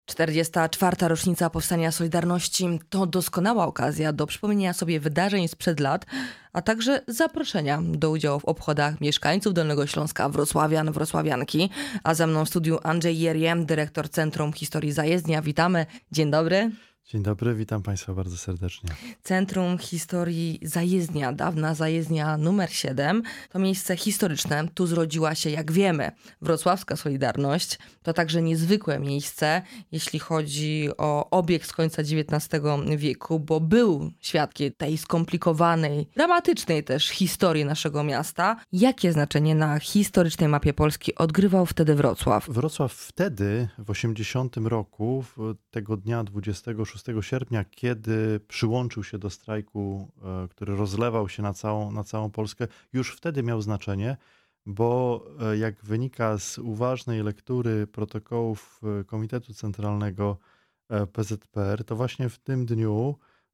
44. rocznica Powstania Solidarności to doskonała okazja do przypomnienia sobie wydarzeń sprzed lat, a także zaproszenia do udziału w obchodach mieszkańców Dolnego Śląska, wrocławian, wrocławianki. A ze mną w studiu Andrzej Jerje, dyrektor Centrum Historii Zajezdnia. Witamy. Dzień dobry. Dzień dobry, witam Państwa bardzo serdecznie. Centrum Historii Zajezdnia, dawna Zajezdnia numer 7, to miejsce historyczne. Tu zrodziła się, jak wiemy, wrocławska Solidarność. To także niezwykłe miejsce, jeśli chodzi o obieg z końca XIX wieku, bo był świadkiem tej skomplikowanej, dramatycznej też historii naszego miasta. Jakie znaczenie na historycznej mapie Polski odgrywał wtedy Wrocław? Wrocław wtedy, w 80 roku, tego dnia 26 sierpnia, kiedy przyłączył się do strajku, który rozlewał się na całą Polskę, już wtedy miał znaczenie, bo jak wynika z uważnej lektury protokołów Komitetu Centralnego PZPR, to właśnie w tym dniu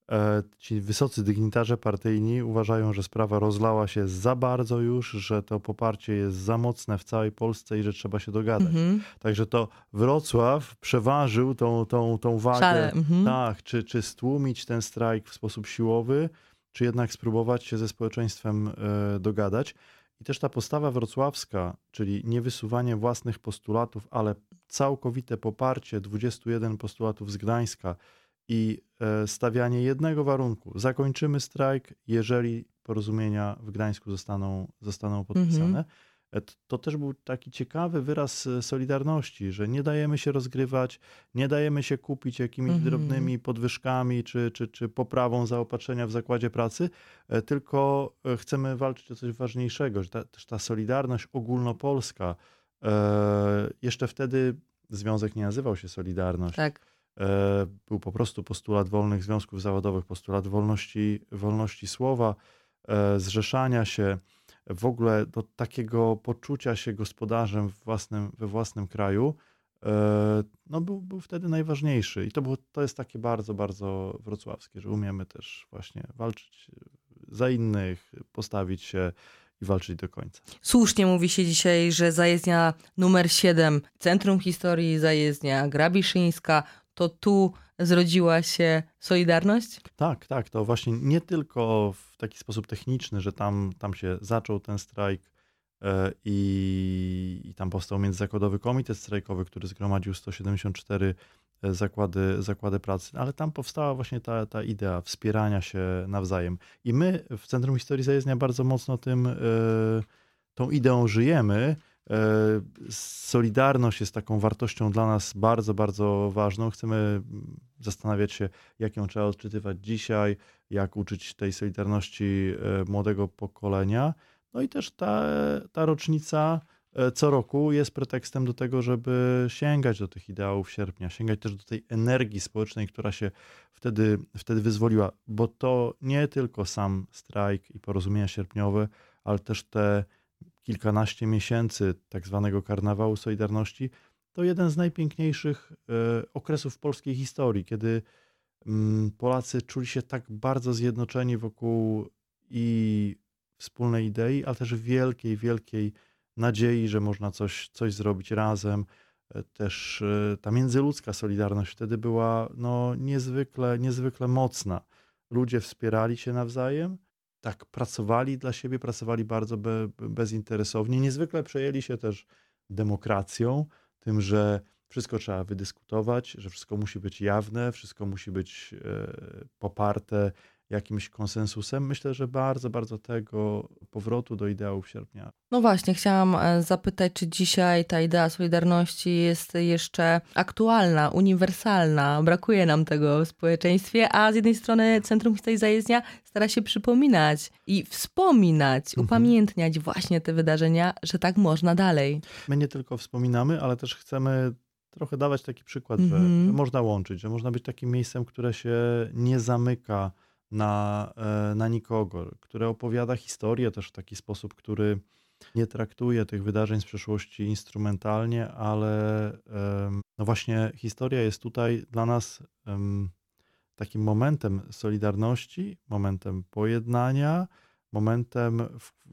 ci wysocy dygnitarze partyjni uważają, że sprawa rozlała się za bardzo już, że to poparcie jest za mocne w całej Polsce i że trzeba się dogadać. Także to Wrocław przeważył tą wagę, tak, czy stłumić ten strajk w sposób siłowy, czy jednak spróbować się ze społeczeństwem dogadać. I też ta postawa wrocławska, czyli nie wysuwanie własnych postulatów, ale całkowite poparcie 21 postulatów z Gdańska, i stawianie jednego warunku. Zakończymy strajk, jeżeli porozumienia w Gdańsku zostaną podpisane. To też był taki ciekawy wyraz solidarności, że nie dajemy się rozgrywać, nie dajemy się kupić jakimiś drobnymi podwyżkami czy poprawą zaopatrzenia w zakładzie pracy, tylko chcemy walczyć o coś ważniejszego, że też ta solidarność ogólnopolska, jeszcze wtedy związek nie nazywał się Solidarność. Tak. Był po prostu postulat wolnych związków zawodowych, postulat wolności słowa, zrzeszania się, w ogóle do takiego poczucia się gospodarzem we własnym kraju, no był wtedy najważniejszy. I to jest takie bardzo, bardzo wrocławskie, że umiemy też właśnie walczyć za innych, postawić się i walczyć do końca. Słusznie mówi się dzisiaj, że Zajezdnia numer 7, Centrum Historii Zajezdnia, Grabiszyńska, to tu zrodziła się Solidarność? Tak. To właśnie nie tylko w taki sposób techniczny, że tam się zaczął ten strajk i tam powstał Międzyzakładowy Komitet Strajkowy, który zgromadził 174 zakłady pracy, ale tam powstała właśnie ta idea wspierania się nawzajem. I my w Centrum Historii Zajezdnia bardzo mocno tą ideą żyjemy. Solidarność jest taką wartością dla nas bardzo, bardzo ważną. Chcemy zastanawiać się, jak ją trzeba odczytywać dzisiaj, jak uczyć tej solidarności młodego pokolenia. No i też ta rocznica co roku jest pretekstem do tego, żeby sięgać do tych ideałów sierpnia, sięgać też do tej energii społecznej, która się wtedy wyzwoliła, bo to nie tylko sam strajk i porozumienia sierpniowe, ale też te kilkanaście miesięcy tak zwanego karnawału Solidarności, to jeden z najpiękniejszych okresów polskiej historii, kiedy Polacy czuli się tak bardzo zjednoczeni wokół i wspólnej idei, ale też wielkiej, wielkiej nadziei, że można coś zrobić razem. Też ta międzyludzka solidarność wtedy była niezwykle mocna. Ludzie wspierali się nawzajem, tak pracowali dla siebie, pracowali bardzo bezinteresownie. Niezwykle przejęli się też demokracją, tym, że wszystko trzeba wydyskutować, że wszystko musi być jawne, wszystko musi być poparte jakimś konsensusem. Myślę, że bardzo, bardzo tego powrotu do ideałów sierpnia. No właśnie, chciałam zapytać, czy dzisiaj ta idea Solidarności jest jeszcze aktualna, uniwersalna. Brakuje nam tego w społeczeństwie, a z jednej strony Centrum Historii Zajezdnia stara się przypominać i wspominać, upamiętniać właśnie te wydarzenia, że tak można dalej. My nie tylko wspominamy, ale też chcemy trochę dawać taki przykład, że można łączyć, że można być takim miejscem, które się nie zamyka na nikogo, które opowiada historię też w taki sposób, który nie traktuje tych wydarzeń z przeszłości instrumentalnie, ale no właśnie historia jest tutaj dla nas takim momentem solidarności, momentem pojednania, momentem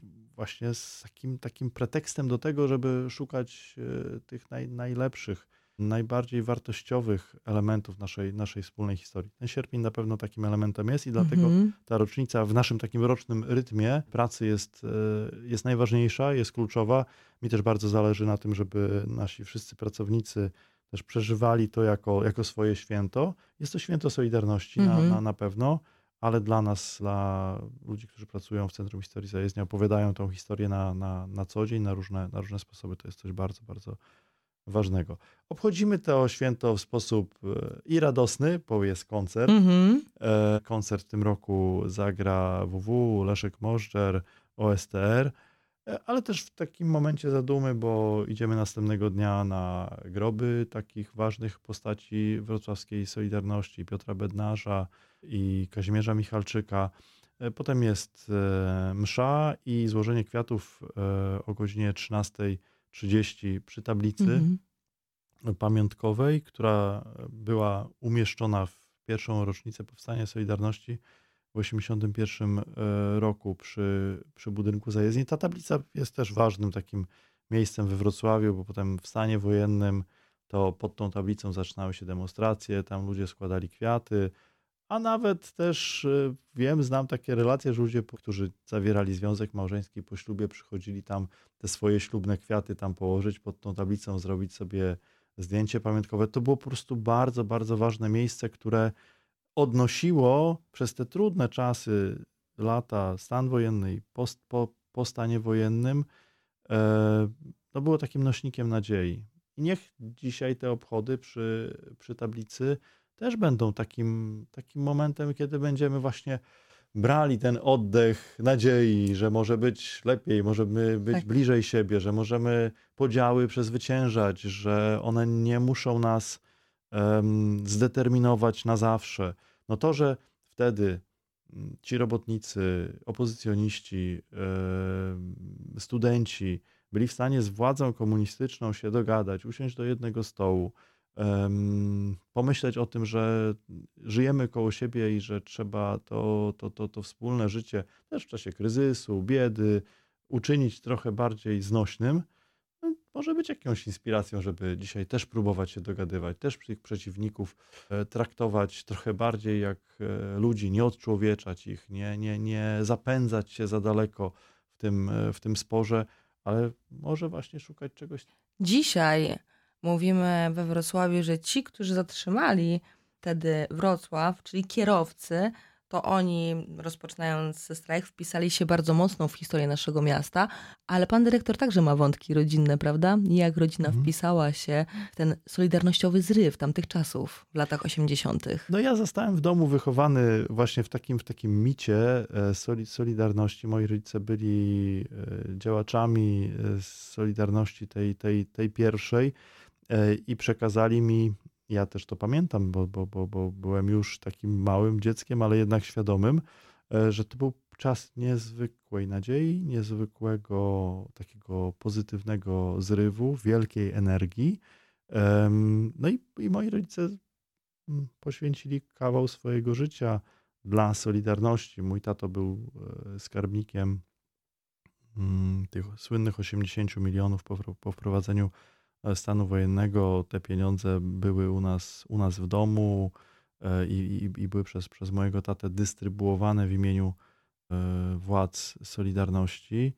właśnie z takim pretekstem do tego, żeby szukać tych najlepszych najbardziej wartościowych elementów naszej wspólnej historii. Ten sierpień na pewno takim elementem jest i dlatego Mhm. ta rocznica w naszym takim rocznym rytmie pracy jest najważniejsza, jest kluczowa. Mi też bardzo zależy na tym, żeby nasi wszyscy pracownicy też przeżywali to jako swoje święto. Jest to święto Solidarności Mhm. na pewno, ale dla nas, dla ludzi, którzy pracują w Centrum Historii Zajezdnia, opowiadają tą historię na co dzień, na różne sposoby. To jest coś bardzo, bardzo ważnego. Obchodzimy to święto w sposób i radosny, bo jest koncert. Mhm. Koncert w tym roku zagra WW, Leszek Możdżer, OSTR, ale też w takim momencie zadumy, bo idziemy następnego dnia na groby takich ważnych postaci wrocławskiej Solidarności, Piotra Bednarza i Kazimierza Michalczyka. Potem jest msza i złożenie kwiatów o godzinie 13:30 przy tablicy Mhm. pamiątkowej, która była umieszczona w pierwszą rocznicę powstania Solidarności w 1981 roku przy budynku zajezdni. Ta tablica jest też ważnym takim miejscem we Wrocławiu, bo potem w stanie wojennym to pod tą tablicą zaczynały się demonstracje, tam ludzie składali kwiaty, a nawet też znam takie relacje, że ludzie, którzy zawierali związek małżeński po ślubie, przychodzili tam te swoje ślubne kwiaty tam położyć pod tą tablicą, zrobić sobie zdjęcie pamiątkowe. To było po prostu bardzo, bardzo ważne miejsce, które odnosiło przez te trudne czasy, lata, stan wojenny i po stanie wojennym, no było takim nośnikiem nadziei. I niech dzisiaj te obchody przy tablicy też będą takim momentem, kiedy będziemy właśnie brali ten oddech nadziei, że może być lepiej, możemy być Tak. bliżej siebie, że możemy podziały przezwyciężać, że one nie muszą nas zdeterminować na zawsze. No to, że wtedy ci robotnicy, opozycjoniści, studenci byli w stanie z władzą komunistyczną się dogadać, usiąść do jednego stołu, pomyśleć o tym, że żyjemy koło siebie i że trzeba to wspólne życie też w czasie kryzysu, biedy uczynić trochę bardziej znośnym, no, może być jakąś inspiracją, żeby dzisiaj też próbować się dogadywać, też tych przeciwników traktować trochę bardziej jak ludzi, nie odczłowieczać ich, nie zapędzać się za daleko w tym sporze, ale może właśnie szukać czegoś. Dzisiaj mówimy we Wrocławiu, że ci, którzy zatrzymali wtedy Wrocław, czyli kierowcy, to oni, rozpoczynając strajk, wpisali się bardzo mocno w historię naszego miasta, ale pan dyrektor także ma wątki rodzinne, prawda? I jak rodzina wpisała się w ten solidarnościowy zryw tamtych czasów w latach 80. No ja zostałem w domu wychowany właśnie w takim micie Solidarności. Moi rodzice byli działaczami Solidarności tej pierwszej i przekazali mi, ja też to pamiętam, bo byłem już takim małym dzieckiem, ale jednak świadomym, że to był czas niezwykłej nadziei, niezwykłego takiego pozytywnego zrywu, wielkiej energii. No i moi rodzice poświęcili kawał swojego życia dla Solidarności. Mój tato był skarbnikiem tych słynnych 80 milionów po wprowadzeniu stanu wojennego. Te pieniądze były u nas w domu i były przez mojego tatę dystrybuowane w imieniu władz Solidarności.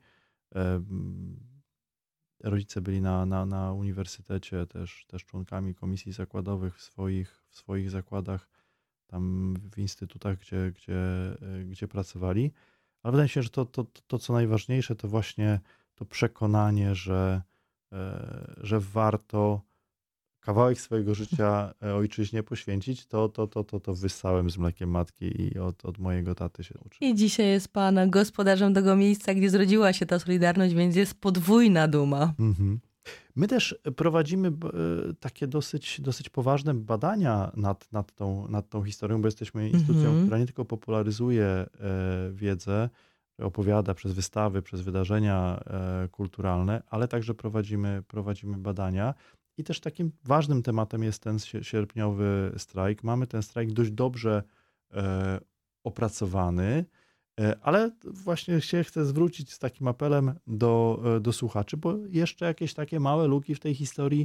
Rodzice byli na uniwersytecie też członkami komisji zakładowych w swoich zakładach, tam w instytutach, gdzie pracowali. Ale wydaje mi się, że to co najważniejsze, to właśnie to przekonanie, że warto kawałek swojego życia ojczyźnie poświęcić, to wyssałem z mlekiem matki i od mojego taty się uczyłem. I dzisiaj jest pan gospodarzem tego miejsca, gdzie zrodziła się ta Solidarność, więc jest podwójna duma. Mhm. My też prowadzimy takie dosyć poważne badania nad tą historią, bo jesteśmy instytucją, która nie tylko popularyzuje wiedzę, opowiada przez wystawy, przez wydarzenia kulturalne, ale także prowadzimy badania. I też takim ważnym tematem jest ten sierpniowy strajk. Mamy ten strajk dość dobrze opracowany, ale właśnie się chcę zwrócić z takim apelem do słuchaczy, bo jeszcze jakieś takie małe luki w tej historii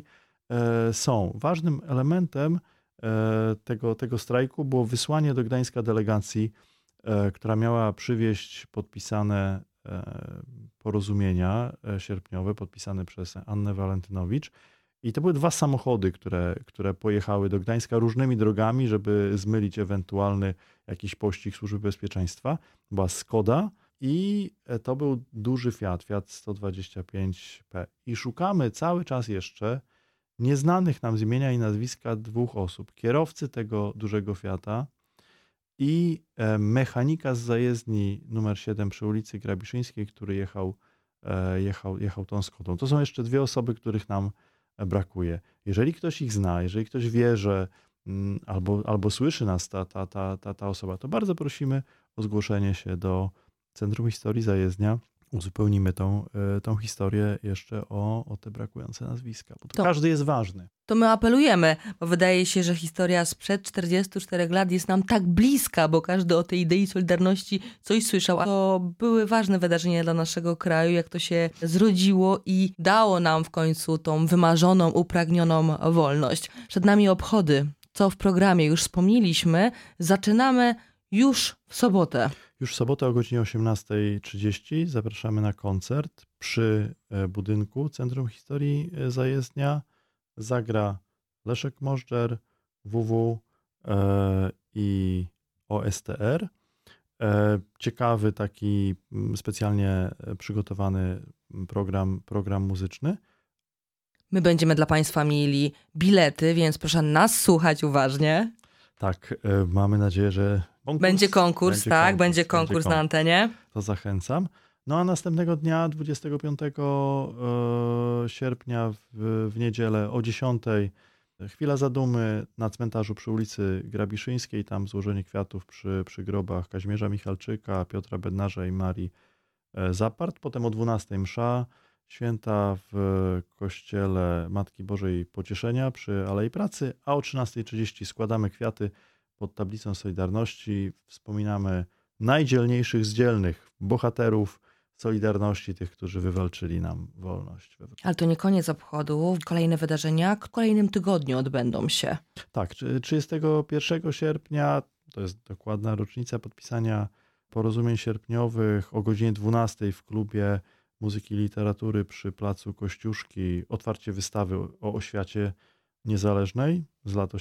są. Ważnym elementem tego strajku było wysłanie do Gdańska delegacji, która miała przywieźć podpisane porozumienia sierpniowe, podpisane przez Annę Walentynowicz. I to były 2 samochody, które pojechały do Gdańska różnymi drogami, żeby zmylić ewentualny jakiś pościg Służby Bezpieczeństwa. Była Skoda i to był duży Fiat 125P. I szukamy cały czas jeszcze nieznanych nam z imienia i nazwiska 2 osób. Kierowcy tego dużego Fiata i mechanika z zajezdni numer 7 przy ulicy Grabiszyńskiej, który jechał tą Skodą. To są jeszcze 2 osoby, których nam brakuje. Jeżeli ktoś ich zna, jeżeli ktoś wie, że albo słyszy nas ta osoba, to bardzo prosimy o zgłoszenie się do Centrum Historii Zajezdnia. Uzupełnimy tą historię jeszcze o te brakujące nazwiska, bo to każdy jest ważny. To my apelujemy, bo wydaje się, że historia sprzed 44 lat jest nam tak bliska, bo każdy o tej idei Solidarności coś słyszał. A to były ważne wydarzenia dla naszego kraju, jak to się zrodziło i dało nam w końcu tą wymarzoną, upragnioną wolność. Przed nami obchody, co w programie już wspomnieliśmy, zaczynamy już w sobotę. Już w sobotę o godzinie 18:30 zapraszamy na koncert przy budynku Centrum Historii Zajezdnia. Zagra Leszek Możdżer, WW i OSTR. Ciekawy taki specjalnie przygotowany program muzyczny. My będziemy dla Państwa mieli bilety, więc proszę nas słuchać uważnie. Tak, mamy nadzieję, że będzie konkurs na antenie. To zachęcam. No a następnego dnia, 25 sierpnia w niedzielę o 10:00 chwila zadumy na cmentarzu przy ulicy Grabiszyńskiej, tam złożenie kwiatów przy grobach Kazimierza Michalczyka, Piotra Bednarza i Marii Zapart. Potem o 12:00 msza święta w kościele Matki Bożej Pocieszenia przy Alei Pracy, a o 13:30 składamy kwiaty pod tablicą Solidarności. Wspominamy najdzielniejszych z dzielnych bohaterów Solidarności, tych, którzy wywalczyli nam wolność. Ale to nie koniec obchodów. Kolejne wydarzenia w kolejnym tygodniu odbędą się. Tak, 31 sierpnia, to jest dokładna rocznica podpisania porozumień sierpniowych, o godzinie 12:00 w klubie Muzyki i Literatury przy Placu Kościuszki otwarcie wystawy o oświacie niezależnej z lat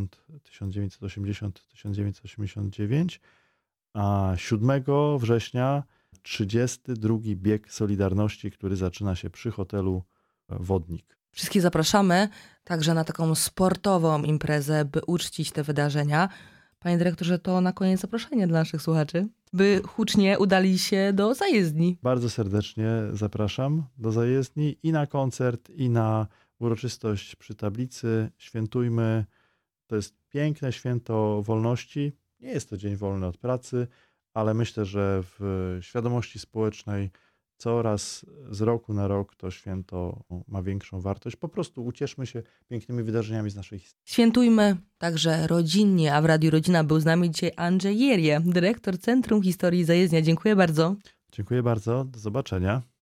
1980-1989, a 7 września 32. bieg Solidarności, który zaczyna się przy hotelu Wodnik. Wszystkich zapraszamy także na taką sportową imprezę, by uczcić te wydarzenia. Panie dyrektorze, to na koniec zaproszenie dla naszych słuchaczy, by hucznie udali się do zajezdni. Bardzo serdecznie zapraszam do zajezdni i na koncert, i na uroczystość przy tablicy. Świętujmy. To jest piękne święto wolności. Nie jest to dzień wolny od pracy, ale myślę, że w świadomości społecznej coraz z roku na rok to święto ma większą wartość. Po prostu ucieszmy się pięknymi wydarzeniami z naszej historii. Świętujmy także rodzinnie, a w Radiu Rodzina był z nami dzisiaj Andrzej Jerie, dyrektor Centrum Historii Zajezdnia. Dziękuję bardzo. Dziękuję bardzo. Do zobaczenia.